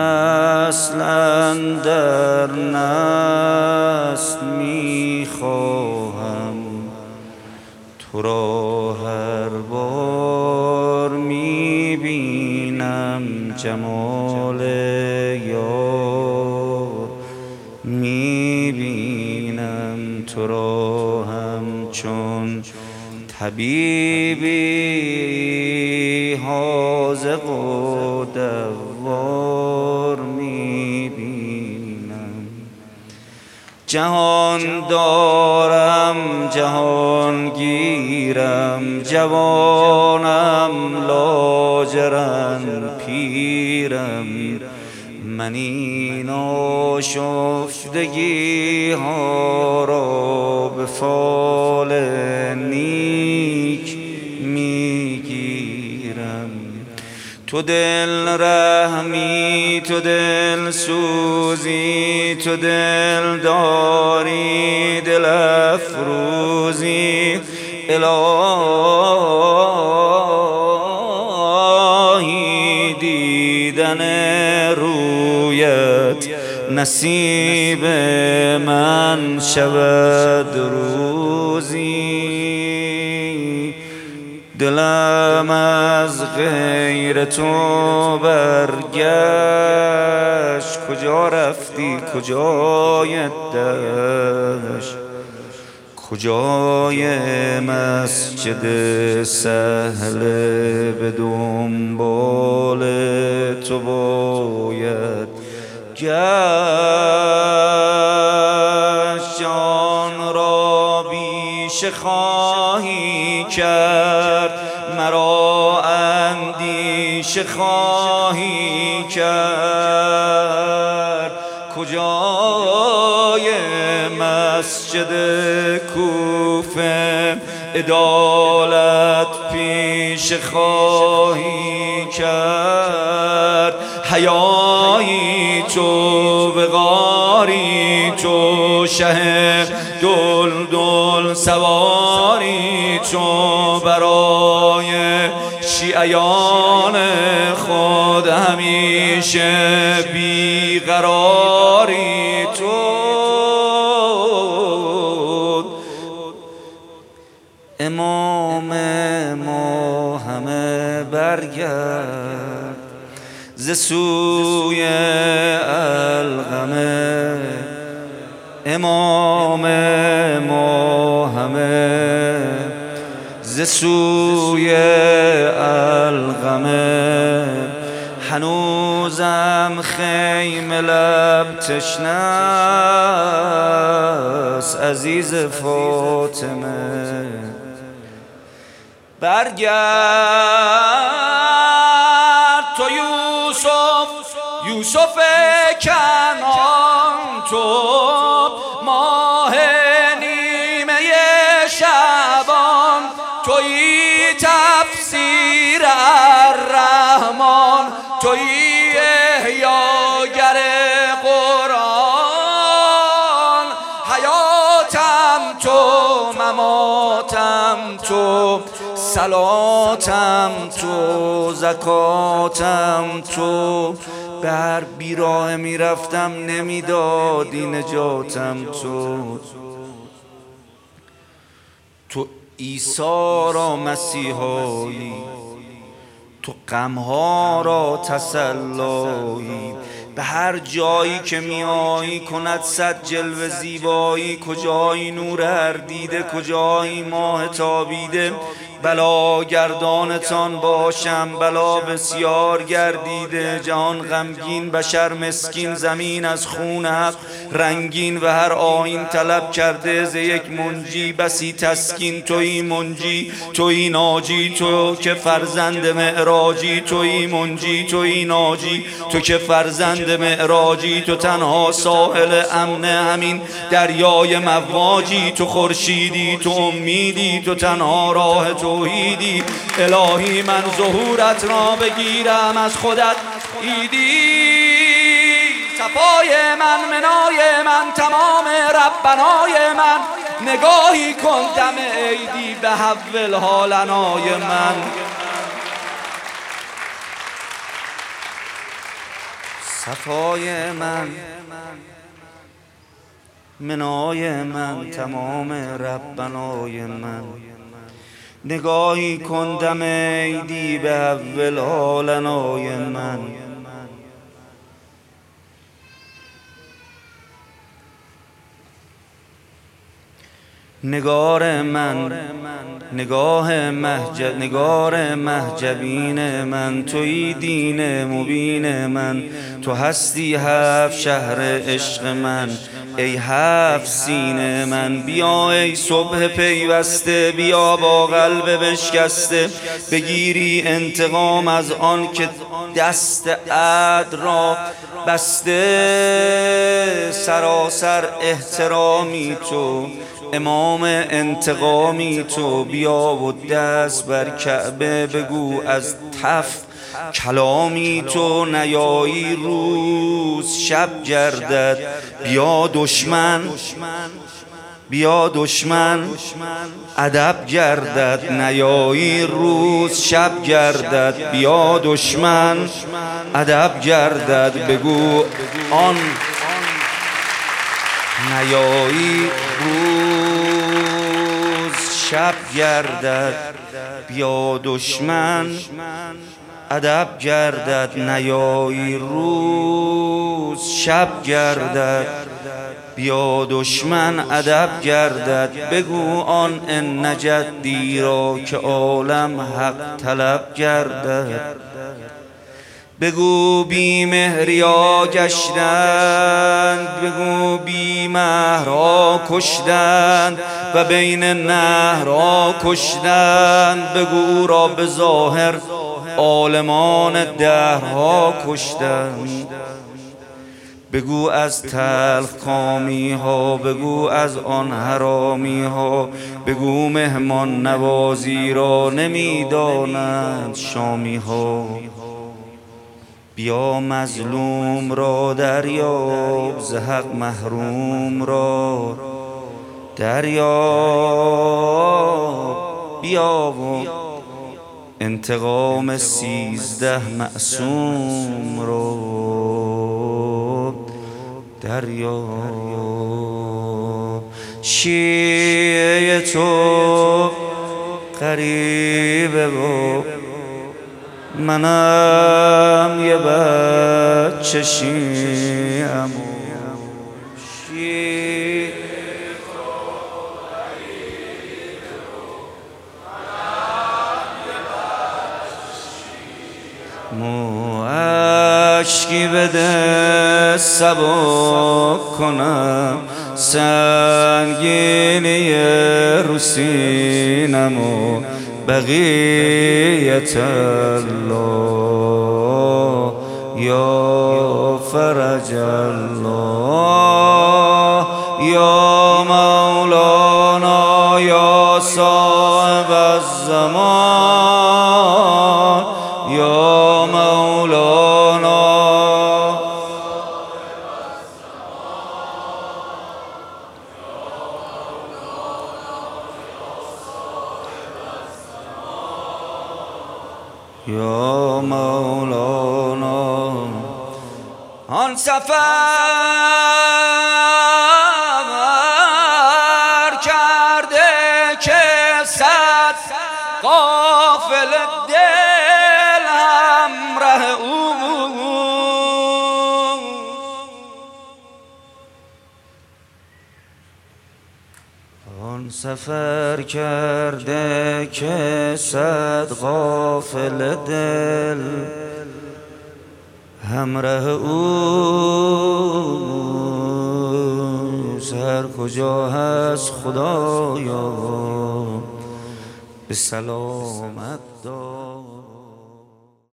نسل اندر نسل میخواهم تو را هر بار میبینم جمال یار میبینم تو را همچون طبیبی حاذق و دوار میبینم جهان دارم جهان گیرم جوانم لاجرم پیرم من این آشفتگی ها را به فال نیک میگیرم تو دل رحمی تو دل سوزی تو دل داری دل افروزی الهی دیدن رویت نصیب من شود روزی دلم از غیر تو برگشت کجا رفتی کجایت دشت کجای مسجد سهل به دنبال تو باید گشت جان را بیشه خواهی کرد مرا اندیشه خواهی کرد کجای مسجد کوفه عدالت پیش خواهی کرد حیایی تو وقاری تو شه دلدل سواری تو برای شیعیان خود همیشه بیقراری تو امام ما همه برگرد ز سوی القمه امام ما همه ز سوی القمه هنوزم خیم لب تشنه است عزیز فاطمه برگرد تو یوسف کنعان تو ماه نیمه شعبان تویی تفسیر الرحمن تویی احیاگر قرآن حیاتم تو مماتم تو صلاتم تو زکاتم تو به هر بیراه میرفتم نمیدادی نجاتم تو عیسی را مسیحایی تو غمها را تسلایی به هر جایی که میایی کند صد جلوه زیبایی کجایی نور هر دیده کجایی ماه تابیده بلا گردانتان باشم بلا بسیار گردیده جهان غمگین بشر مسکین زمین از خون حق رنگین و هر آیین طلب کرده ز یک منجی بسی تسکین تویی منجی تویی ناجی تو که فرزند معراجی تویی منجی تویی ناجی تو که فرزند معراجی تو تنها ساحل امن همین دریای مواجی تو خورشیدی تو امیدی تو تنها راه توحیدی الهی من ظهورت را بگیرم از خودت ایدی صفای من منای من تمام ربنای من نگاهی کن دم عیدی به حول حالنای من صفای من، منای من، تمام ربنای من. نگاهی کندم ایدی به اول آلنای من. نگار من، نگار محجبین من، تویی دین مبین من. تو هستی هفت شهر عشق من، ای هفت سینه من. بیا ای صبح پیوسته، بیا با قلب بشکسته، بگیری انتقام از آن که دست عد را بسته. سراسر احترامی تو، امام انتقامی تو. بیا و دست بر کعبه بگو از تف کلامی تو. نیایی روز شب گردد، بیا دشمن، بیا دشمن ادب گردد. نیایی روز شب گردد، بیا دشمن ادب گردد. بگو آن نیایی روز شب گردد، بیا دشمن ادب گردد. نیایی روز شب گردد، بیا دشمن ادب گردد. بگو آن ان جدی را که عالم حق طلب گردد. بگو بی مهریا گشتند، بگو بی مهرا کشتند و بین نهرها کشتند. بگو را به ظاهر عالمان دهرها کشتند. بگو از تلخ کامی ها، بگو از آن حرامی ها. بگو مهمان نوازی را نمیدانند شامی ها. بیا مظلوم را دریاب، ز حق محروم را دریاب. بیا و انتقام 13 معصوم را دریاب. شیعه تو غریبه و منم یه بچه شیعم. مو اشکی بده سبک کنم سنگینی رو سینم و بقیت الله یا فرج الله یا مولانا یا صاحب الزمان یا مولانا. یا مولانا. آن سفر کرده که صد غافل دل همراه او. آن سفر کرده که صد غافل دل همراه او. هر کجا هست خدایا به سلامت دار.